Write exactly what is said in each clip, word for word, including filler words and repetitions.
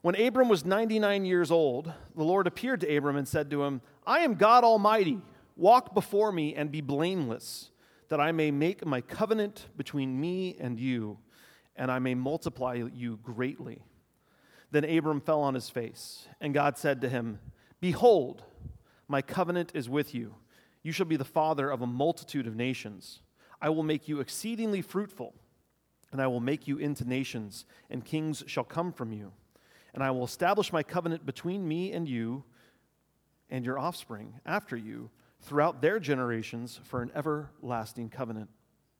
When Abram was ninety-nine years old, the Lord appeared to Abram and said to him, I am God Almighty. Walk before me and be blameless, that I may make my covenant between me and you, and I may multiply you greatly. Then Abram fell on his face, and God said to him, Behold, my covenant is with you. You shall be the father of a multitude of nations. I will make you exceedingly fruitful, and I will make you into nations, and kings shall come from you. And I will establish my covenant between me and you and your offspring after you throughout their generations for an everlasting covenant.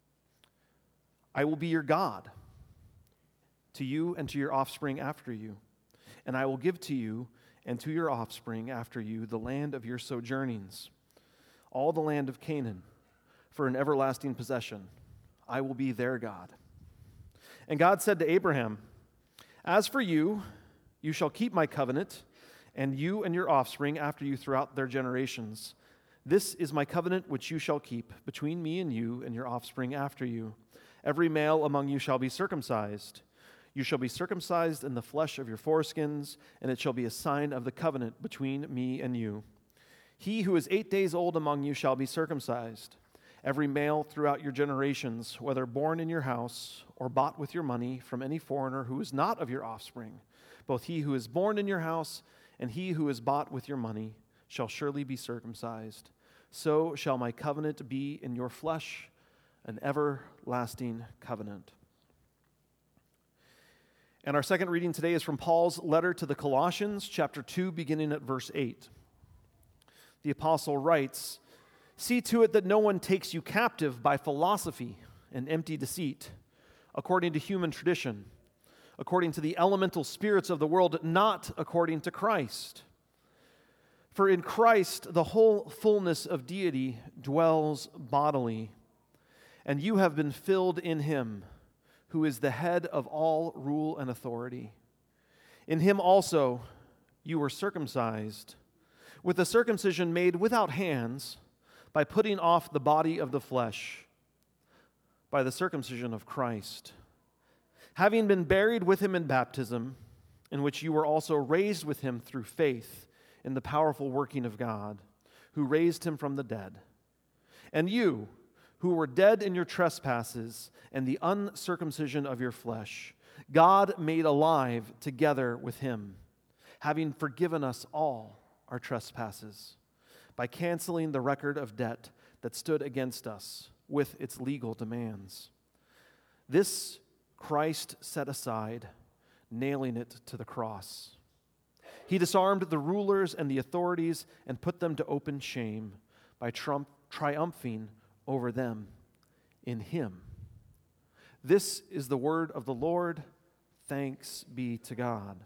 I will be your God to you and to your offspring after you, and I will give to you and to your offspring after you the land of your sojournings, all the land of Canaan, for an everlasting possession. I will be their God. And God said to Abraham, As for you, you shall keep my covenant, and you and your offspring after you throughout their generations. This is my covenant which you shall keep between me and you and your offspring after you. Every male among you shall be circumcised. You shall be circumcised in the flesh of your foreskins, and it shall be a sign of the covenant between me and you. He who is eight days old among you shall be circumcised. Every male throughout your generations, whether born in your house or bought with your money from any foreigner who is not of your offspring, both he who is born in your house and he who is bought with your money shall surely be circumcised. So shall my covenant be in your flesh, an everlasting covenant. And our second reading today is from Paul's letter to the Colossians, chapter two, beginning at verse eight. The apostle writes, See to it that no one takes you captive by philosophy and empty deceit, according to human tradition, according to the elemental spirits of the world, not according to Christ. For in Christ the whole fullness of deity dwells bodily, and you have been filled in him, who is the head of all rule and authority. In him also you were circumcised, with a circumcision made without hands, by putting off the body of the flesh, by the circumcision of Christ, having been buried with him in baptism, in which you were also raised with him through faith in the powerful working of God, who raised him from the dead. And you, who were dead in your trespasses and the uncircumcision of your flesh, God made alive together with him, having forgiven us all our trespasses, by canceling the record of debt that stood against us with its legal demands. This Christ set aside, nailing it to the cross. He disarmed the rulers and the authorities and put them to open shame by trump, triumphing over them in him. This is the word of the Lord. Thanks be to God.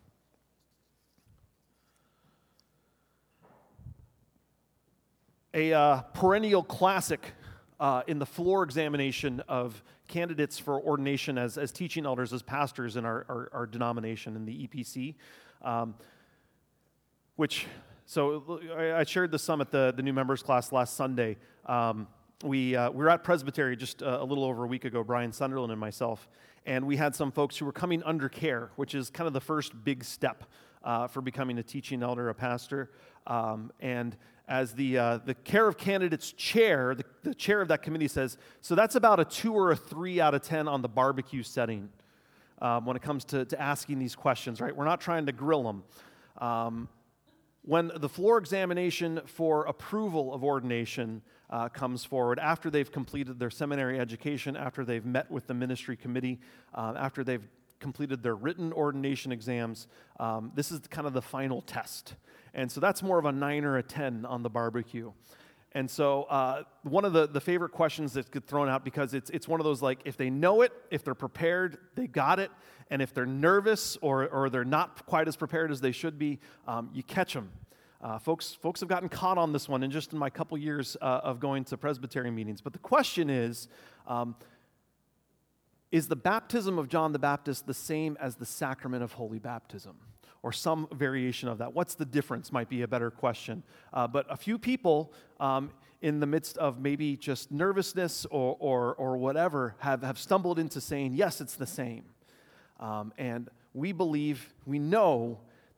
A uh, perennial classic uh, in the floor examination of candidates for ordination as, as teaching elders, as pastors in our, our, our denomination in the E P C, um, which, so I shared this some at the, the new members class last Sunday. Um, we, uh, we were at Presbytery just a, a little over a week ago, Brian Sunderland and myself, and we had some folks who were coming under care, which is kind of the first big step uh, for becoming a teaching elder, a pastor, um, and as the uh, the care of candidates chair, the, the chair of that committee says, so that's about a two or a three out of ten on the barbecue setting um, when it comes to, to asking these questions, right? We're not trying to grill them. Um, when the floor examination for approval of ordination uh, comes forward, after they've completed their seminary education, after they've met with the ministry committee, uh, after they've completed their written ordination exams, um, this is kind of the final test. And so that's more of a nine or a ten on the barbecue. And so uh, one of the, the favorite questions that get thrown out, because it's it's one of those, like, if they know it, if they're prepared, they got it. And if they're nervous or or they're not quite as prepared as they should be, um, you catch them. Uh, folks, folks have gotten caught on this one in just in my couple years uh, of going to Presbyterian meetings. But the question is, um, is the baptism of John the Baptist the same as the sacrament of holy baptism? Or some variation of that? What's the difference might be a better question. Uh, but a few people um, in the midst of maybe just nervousness or or, or whatever have, have stumbled into saying, yes, it's the same. Um, and we believe, we know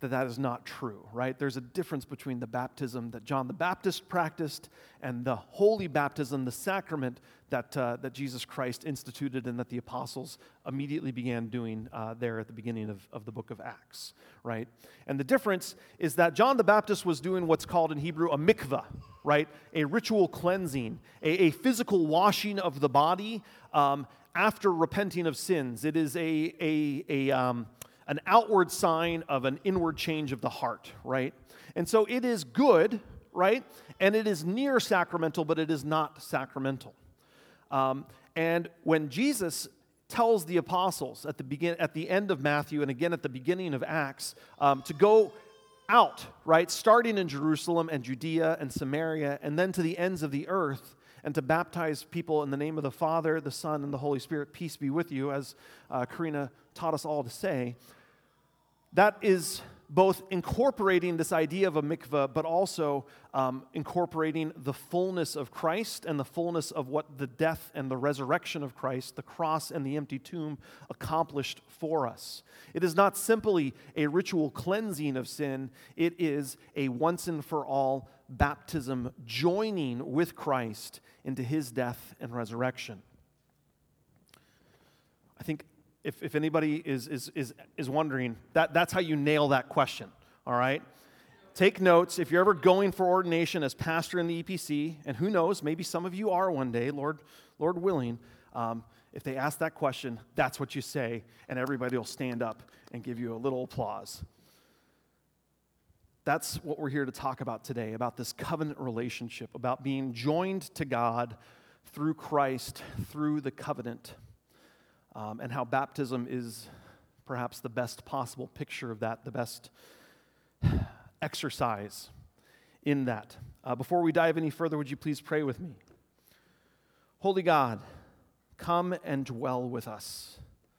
that that is not true, right? There's a difference between the baptism that John the Baptist practiced and the holy baptism, the sacrament that uh, that Jesus Christ instituted and that the apostles immediately began doing uh, there at the beginning of, of the book of Acts, right? And the difference is that John the Baptist was doing what's called in Hebrew a mikvah, right? A ritual cleansing, a, a physical washing of the body um, after repenting of sins. It is a, a, a um, an outward sign of an inward change of the heart, right? And so it is good, right? And it is near sacramental, but it is not sacramental. Um, and when Jesus tells the apostles at the begin, at the end of Matthew and again at the beginning of Acts um, to go out, right, starting in Jerusalem and Judea and Samaria and then to the ends of the earth, and to baptize people in the name of the Father, the Son, and the Holy Spirit, peace be with you, as uh, Karina taught us all to say, that is both incorporating this idea of a mikveh, but also um, incorporating the fullness of Christ and the fullness of what the death and the resurrection of Christ, the cross and the empty tomb, accomplished for us. It is not simply a ritual cleansing of sin, it is a once and for all baptism joining with Christ into his death and resurrection. I think If, if anybody is, is, is, is wondering, that, that's how you nail that question, all right? Take notes. If you're ever going for ordination as pastor in the E P C, and who knows, maybe some of you are one day, Lord, Lord willing, um, if they ask that question, that's what you say, and everybody will stand up and give you a little applause. That's what we're here to talk about today, about this covenant relationship, about being joined to God through Christ, through the covenant. Um, and how baptism is perhaps the best possible picture of that, the best exercise in that. Uh, before we dive any further, would you please pray with me? Holy God, come and dwell with us.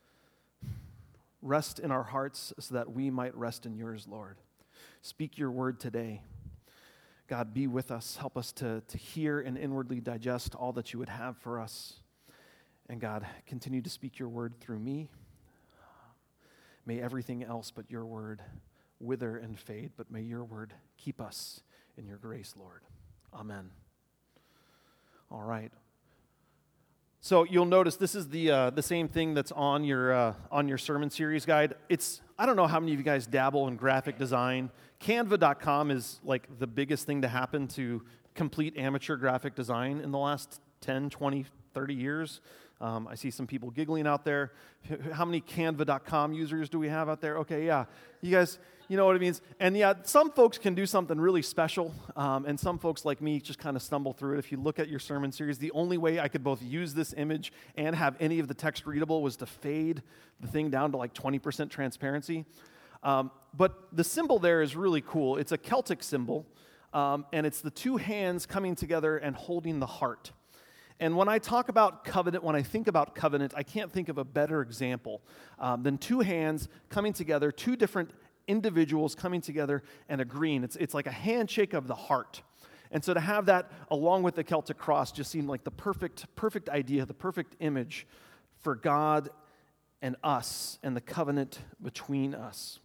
Rest in our hearts so that we might rest in yours, Lord. Speak your word today. God, be with us. Help us to, to hear and inwardly digest all that you would have for us. And God, continue to speak your word through me. May everything else but your word wither and fade, but may your word keep us in your grace, Lord. Amen. All right. So you'll notice this is the uh, the same thing that's on your uh, on your sermon series guide. It's I don't know how many of you guys dabble in graphic design. Canva dot com is like the biggest thing to happen to complete amateur graphic design in the last ten, twenty, thirty years. Um, I see some people giggling out there. How many Canva dot com users do we have out there? Okay, yeah. You guys, you know what it means. And yeah, some folks can do something really special, um, and some folks like me just kind of stumble through it. If you look at your sermon series, the only way I could both use this image and have any of the text readable was to fade the thing down to like twenty percent transparency. Um, but the symbol there is really cool. It's a Celtic symbol, um, and it's the two hands coming together and holding the heart. And when I talk about covenant, when I think about covenant, I can't think of a better example um, than two hands coming together, two different individuals coming together and agreeing. It's, it's like a handshake of the heart. And so to have that along with the Celtic cross just seemed like the perfect, perfect idea, the perfect image for God and us and the covenant between us.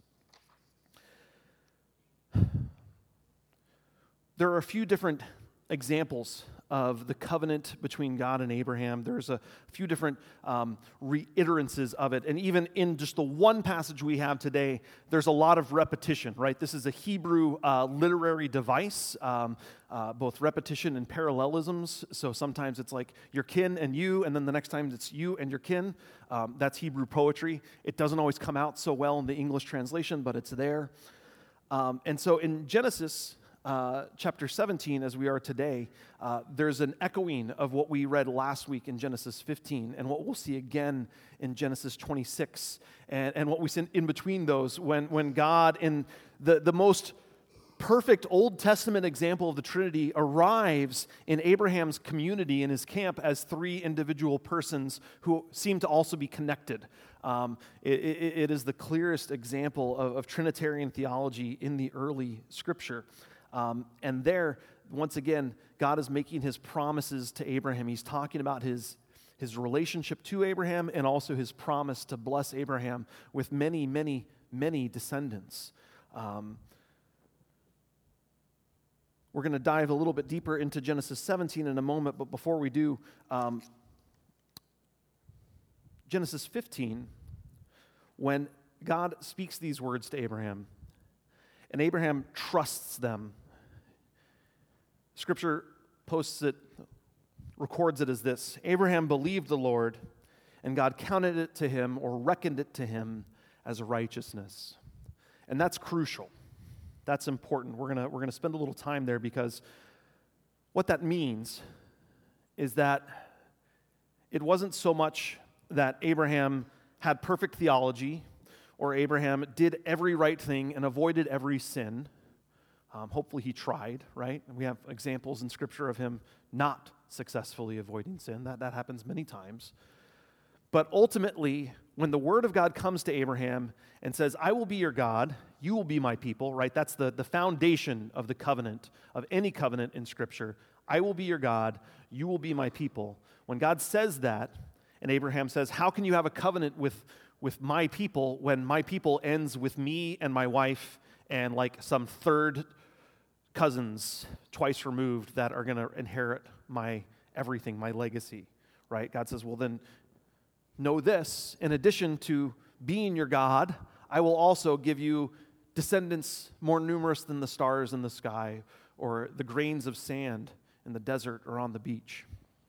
There are a few different examples of the covenant between God and Abraham. There's a few different um, reiterances of it. And even in just the one passage we have today, there's a lot of repetition, right? This is a Hebrew uh, literary device, um, uh, both repetition and parallelisms. So sometimes it's like your kin and you, and then the next time it's you and your kin. Um, that's Hebrew poetry. It doesn't always come out so well in the English translation, but it's there. Um, and so in Genesis Uh, chapter seventeen, as we are today, uh, there's an echoing of what we read last week in Genesis fifteen and what we'll see again in Genesis twenty-six and, and what we see in between those when, when God, in the, the most perfect Old Testament example of the Trinity, arrives in Abraham's community, in his camp, as three individual persons who seem to also be connected. Um, it, it, it is the clearest example of, of Trinitarian theology in the early Scripture. Um, and there, once again, God is making his promises to Abraham. He's talking about his, his relationship to Abraham and also his promise to bless Abraham with many, many, many descendants. Um, we're going to dive a little bit deeper into Genesis seventeen in a moment, but before we do, um, Genesis fifteen, when God speaks these words to Abraham, and Abraham trusts them, Scripture posts it, records it as this: Abraham believed the Lord, and God counted it to him, or reckoned it to him, as righteousness. And that's crucial. That's important. We're gonna, we're gonna spend a little time there, because what that means is that it wasn't so much that Abraham had perfect theology, or Abraham did every right thing and avoided every sin. Um, hopefully he tried, right? We have examples in Scripture of him not successfully avoiding sin. That, that happens many times. But ultimately, when the Word of God comes to Abraham and says, I will be your God, you will be my people, right? That's the, the foundation of the covenant, of any covenant in Scripture. I will be your God, you will be my people. When God says that, and Abraham says, how can you have a covenant with, with my people when my people ends with me and my wife and like some third cousins twice removed that are going to inherit my everything, my legacy, right? God says, well then, know this, in addition to being your God, I will also give you descendants more numerous than the stars in the sky or the grains of sand in the desert or on the beach.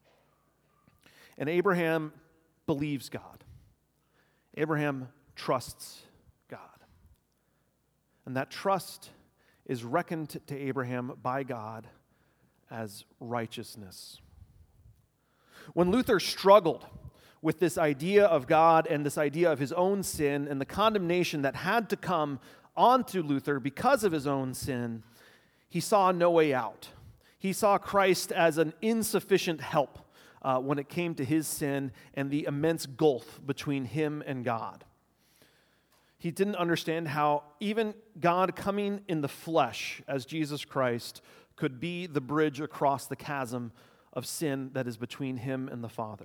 And Abraham believes God. Abraham trusts God. And that trust is reckoned to Abraham by God as righteousness. When Luther struggled with this idea of God and this idea of his own sin and the condemnation that had to come onto Luther because of his own sin, he saw no way out. He saw Christ as an insufficient help uh, when it came to his sin and the immense gulf between him and God. He didn't understand how even God coming in the flesh as Jesus Christ could be the bridge across the chasm of sin that is between him and the Father.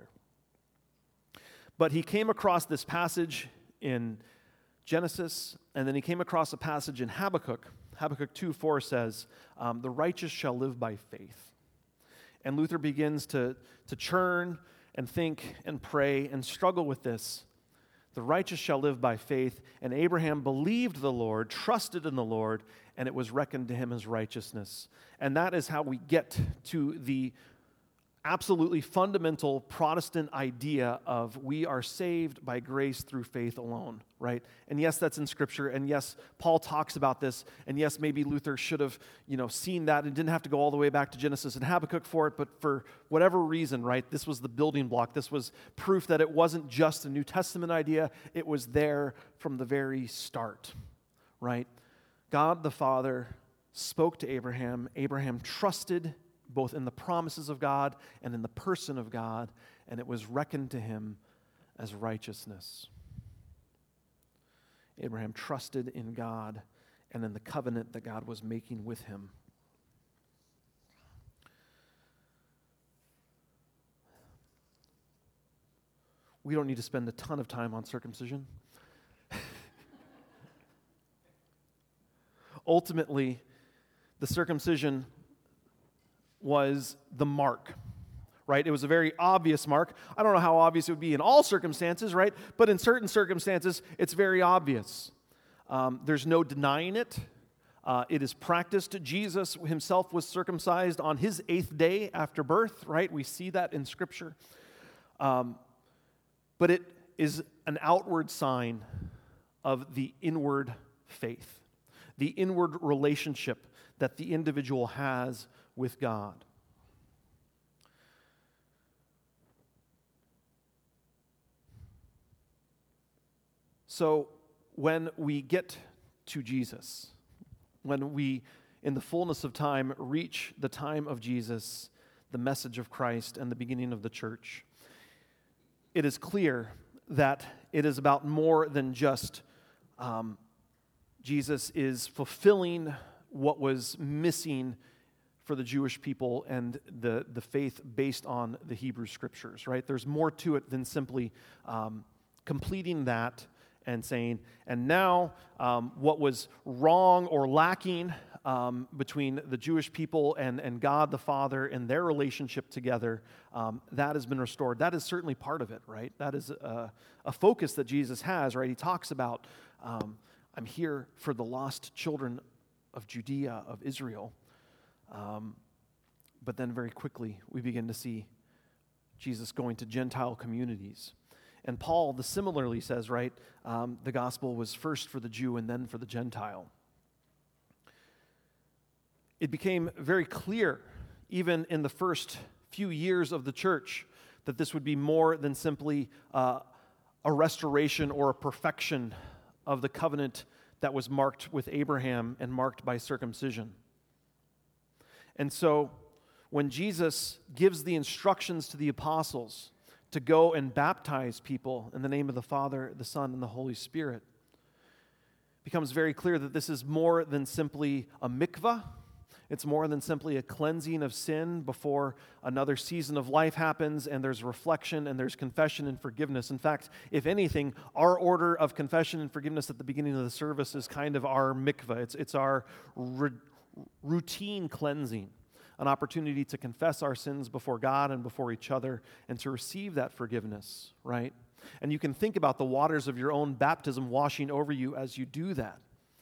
But he came across this passage in Genesis, and then he came across a passage in Habakkuk. Habakkuk two four says, um, the righteous shall live by faith. And Luther begins to, to churn and think and pray and struggle with this. The righteous shall live by faith, and Abraham believed the Lord, trusted in the Lord, and it was reckoned to him as righteousness. And that is how we get to the absolutely fundamental Protestant idea of we are saved by grace through faith alone, right? And yes, that's in Scripture, and yes, Paul talks about this, and yes, maybe Luther should have, you know, seen that and didn't have to go all the way back to Genesis and Habakkuk for it, but for whatever reason, right, this was the building block. This was proof that it wasn't just a New Testament idea, it was there from the very start, right? God the Father spoke to Abraham. Abraham trusted both in the promises of God and in the person of God, and it was reckoned to him as righteousness. Abraham trusted in God and in the covenant that God was making with him. We don't need to spend a ton of time on circumcision. Ultimately, the circumcision was the mark, right? It was a very obvious mark. I don't know how obvious it would be in all circumstances, right? But in certain circumstances, it's very obvious. Um, there's no denying it. Uh, it is practiced. Jesus himself was circumcised on his eighth day after birth, right? We see that in Scripture. Um, but it is an outward sign of the inward faith, the inward relationship that the individual has with God. So when we get to Jesus, when we, in the fullness of time, reach the time of Jesus, the message of Christ, and the beginning of the church, it is clear that it is about more than just um, Jesus is fulfilling what was missing for the Jewish people and the, the faith based on the Hebrew Scriptures, right? There's more to it than simply um, completing that and saying, and now um, what was wrong or lacking um, between the Jewish people and, and God the Father and their relationship together, um, that has been restored. That is certainly part of it, right? That is a, a focus that Jesus has, right? He talks about, um, I'm here for the lost children of Judea, of Israel. Um, but then very quickly we begin to see Jesus going to Gentile communities. And Paul, the similarly says, right, um, the gospel was first for the Jew and then for the Gentile. It became very clear, even in the first few years of the church, that this would be more than simply uh, a restoration or a perfection of the covenant that was marked with Abraham and marked by circumcision. And so, when Jesus gives the instructions to the apostles to go and baptize people in the name of the Father, the Son, and the Holy Spirit, it becomes very clear that this is more than simply a mikvah. It's more than simply a cleansing of sin before another season of life happens and there's reflection and there's confession and forgiveness. In fact, if anything, our order of confession and forgiveness at the beginning of the service is kind of our mikvah. It's, it's our r- routine cleansing. An opportunity to confess our sins before God and before each other and to receive that forgiveness, right? And you can think about the waters of your own baptism washing over you as you do that.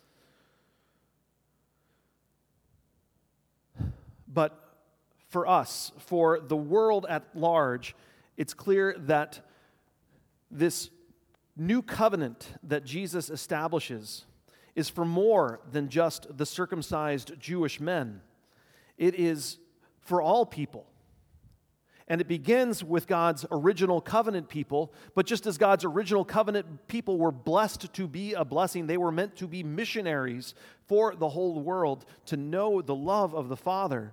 But for us, for the world at large, it's clear that this new covenant that Jesus establishes is for more than just the circumcised Jewish men. It is for all people. And it begins with God's original covenant people, but just as God's original covenant people were blessed to be a blessing, they were meant to be missionaries for the whole world, to know the love of the Father.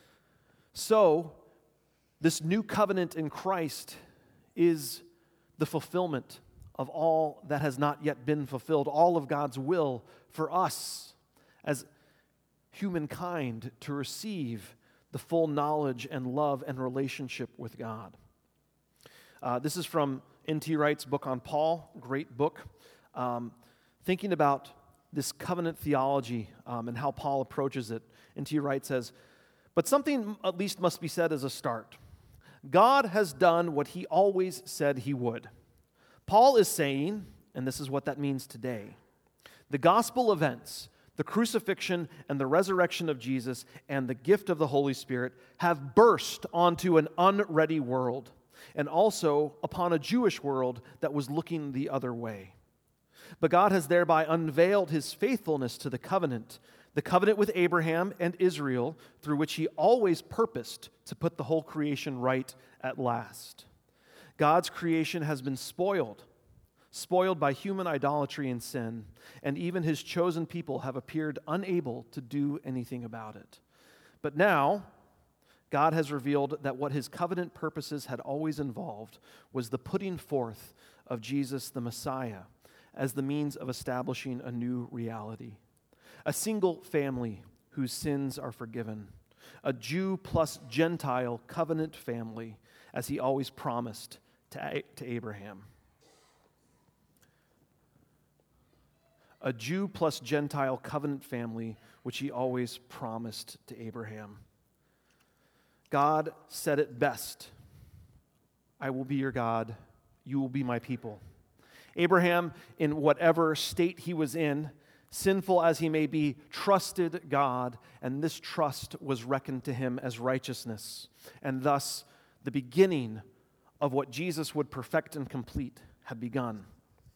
So, this new covenant in Christ is the fulfillment of all that has not yet been fulfilled, all of God's will for us as humankind to receive the full knowledge and love and relationship with God. Uh, this is from N T Wright's book on Paul, great book, um, thinking about this covenant theology um, and how Paul approaches it. N T Wright says, but something at least must be said as a start. God has done what he always said he would. Paul is saying, and this is what that means today, the gospel events, the crucifixion and the resurrection of Jesus and the gift of the Holy Spirit have burst onto an unready world and also upon a Jewish world that was looking the other way. But God has thereby unveiled his faithfulness to the covenant, the covenant with Abraham and Israel, through which he always purposed to put the whole creation right at last. God's creation has been spoiled, spoiled by human idolatry and sin, and even his chosen people have appeared unable to do anything about it. But now, God has revealed that what his covenant purposes had always involved was the putting forth of Jesus the Messiah as the means of establishing a new reality. A single family whose sins are forgiven. A Jew plus Gentile covenant family, as he always promised to, to Abraham. A Jew plus Gentile covenant family, which he always promised to Abraham. God said it best, I will be your God, you will be my people. Abraham, in whatever state he was in, sinful as he may be, trusted God, and this trust was reckoned to him as righteousness. And thus, the beginning of what Jesus would perfect and complete had begun.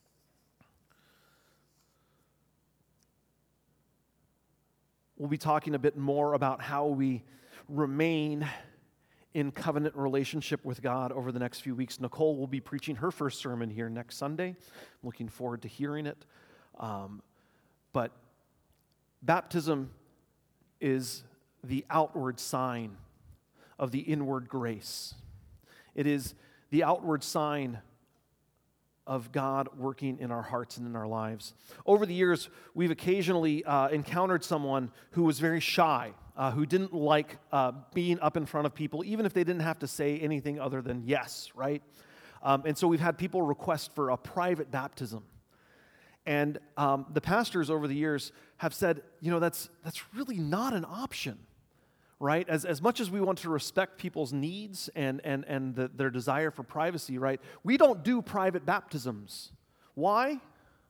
We'll be talking a bit more about how we remain in covenant relationship with God over the next few weeks. Nicole will be preaching her first sermon here next Sunday. I'm looking forward to hearing it. Um, but baptism is the outward sign of the inward grace. It is the outward sign of God working in our hearts and in our lives. Over the years, we've occasionally uh, encountered someone who was very shy, uh, who didn't like uh, being up in front of people, even if they didn't have to say anything other than yes, right? Um, and so we've had people request for a private baptism. And um, the pastors over the years have said, you know, that's, that's really not an option, right? As, as much as we want to respect people's needs and, and, and the, their desire for privacy, right? We don't do private baptisms. Why?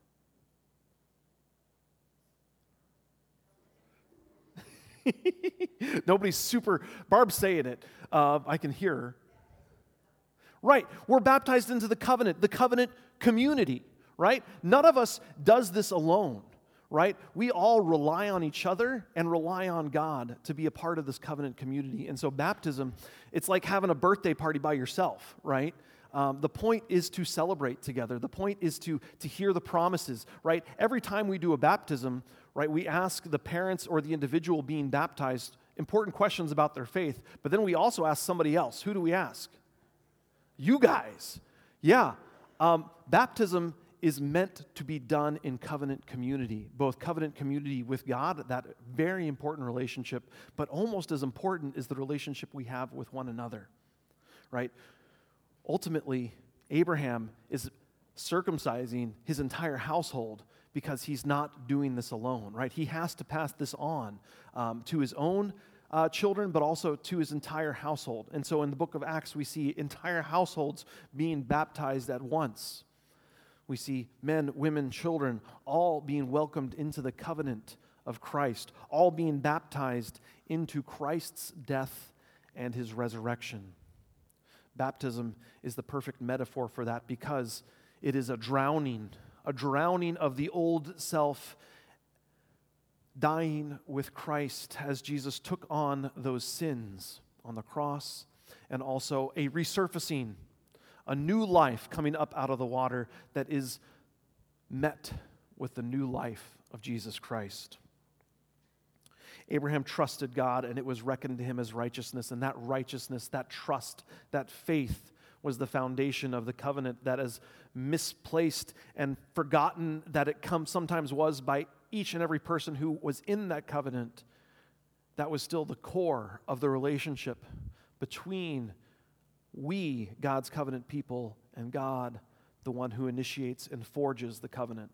Nobody's super, Barb's saying it. Uh, I can hear her. Right, we're baptized into the covenant, the covenant community, right? None of us does this alone, right? We all rely on each other and rely on God to be a part of this covenant community. And so baptism, it's like having a birthday party by yourself, right? Um, the point is to celebrate together. The point is to, to hear the promises, right? Every time we do a baptism, right, we ask the parents or the individual being baptized important questions about their faith, but then we also ask somebody else. Who do we ask? You guys. Yeah. Um, baptism is meant to be done in covenant community, both covenant community with God, that very important relationship, but almost as important is the relationship we have with one another, right? Ultimately, Abraham is circumcising his entire household because he's not doing this alone, right? He has to pass this on um, to his own Uh, children, but also to his entire household. And so in the book of Acts, we see entire households being baptized at once. We see men, women, children, all being welcomed into the covenant of Christ, all being baptized into Christ's death and his resurrection. Baptism is the perfect metaphor for that because it is a drowning, a drowning of the old self, dying with Christ as Jesus took on those sins on the cross, and also a resurfacing, a new life coming up out of the water that is met with the new life of Jesus Christ. Abraham trusted God, and it was reckoned to him as righteousness, and that righteousness, that trust, that faith was the foundation of the covenant that is misplaced and forgotten that it come, sometimes was by each and every person who was in that covenant. That was still the core of the relationship between we, God's covenant people, and God, the one who initiates and forges the covenant.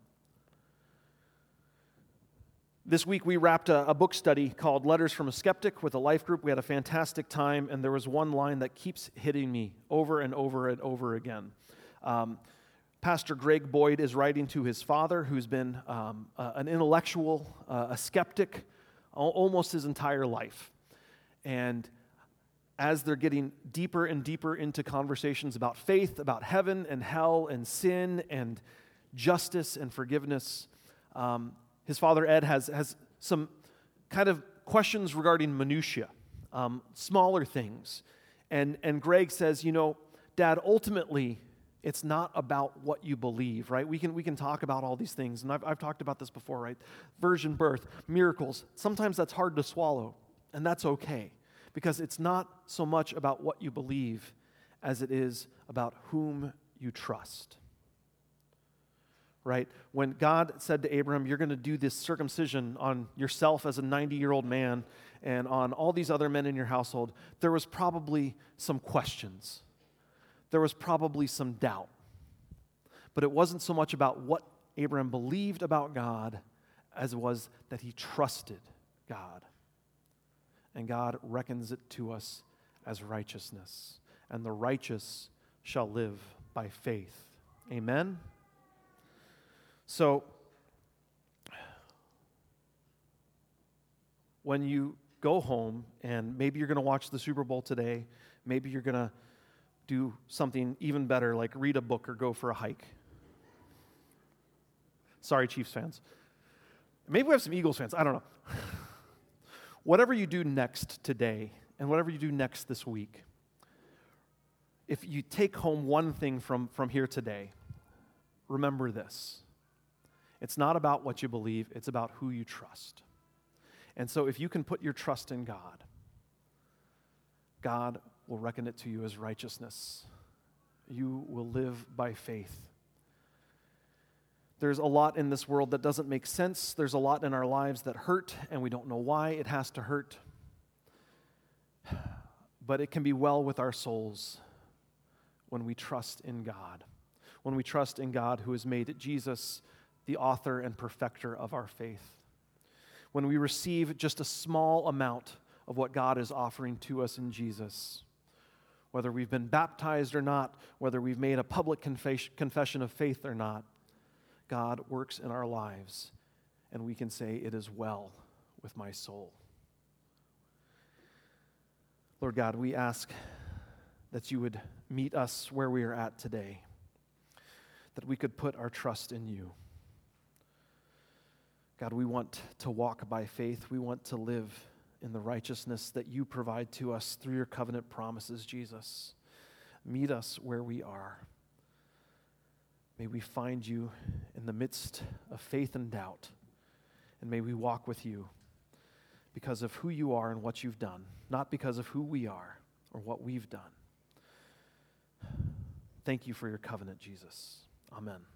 This week we wrapped a, a book study called Letters from a Skeptic with a life group. We had a fantastic time, and there was one line that keeps hitting me over and over and over again. Um, Pastor Greg Boyd is writing to his father, who's been um, uh, an intellectual, uh, a skeptic, al- almost his entire life. And as they're getting deeper and deeper into conversations about faith, about heaven and hell and sin and justice and forgiveness, um, his father Ed has, has some kind of questions regarding minutia, um, smaller things. And, and Greg says, you know, Dad, ultimately, it's not about what you believe, right? We can we can talk about all these things, and I've, I've talked about this before, right? Virgin birth, miracles. Sometimes that's hard to swallow, and that's okay, because it's not so much about what you believe as it is about whom you trust, right? When God said to Abram, you're going to do this circumcision on yourself as a ninety-year-old man and on all these other men in your household, there was probably some questions. There was probably some doubt. But it wasn't so much about what Abraham believed about God as it was that he trusted God. And God reckons it to us as righteousness. And the righteous shall live by faith. Amen? So, when you go home, and maybe you're going to watch the Super Bowl today, maybe you're going to do something even better, like read a book or go for a hike. Sorry, Chiefs fans. Maybe we have some Eagles fans. I don't know. Whatever you do next today, and whatever you do next this week, if you take home one thing from, from here today, remember this. It's not about what you believe, it's about who you trust. And so if you can put your trust in God, God will reckon it to you as righteousness. You will live by faith. There's a lot in this world that doesn't make sense. There's a lot in our lives that hurt, and we don't know why it has to hurt. But it can be well with our souls when we trust in God. When we trust in God who has made Jesus the author and perfecter of our faith. When we receive just a small amount of what God is offering to us in Jesus, whether we've been baptized or not, whether we've made a public confess- confession of faith or not, God works in our lives, and we can say, "It is well with my soul." Lord God, we ask that you would meet us where we are at today, that we could put our trust in you. God, we want to walk by faith. We want to live in the righteousness that you provide to us through your covenant promises, Jesus. Meet us where we are. May we find you in the midst of faith and doubt, and may we walk with you because of who you are and what you've done, not because of who we are or what we've done. Thank you for your covenant, Jesus. Amen.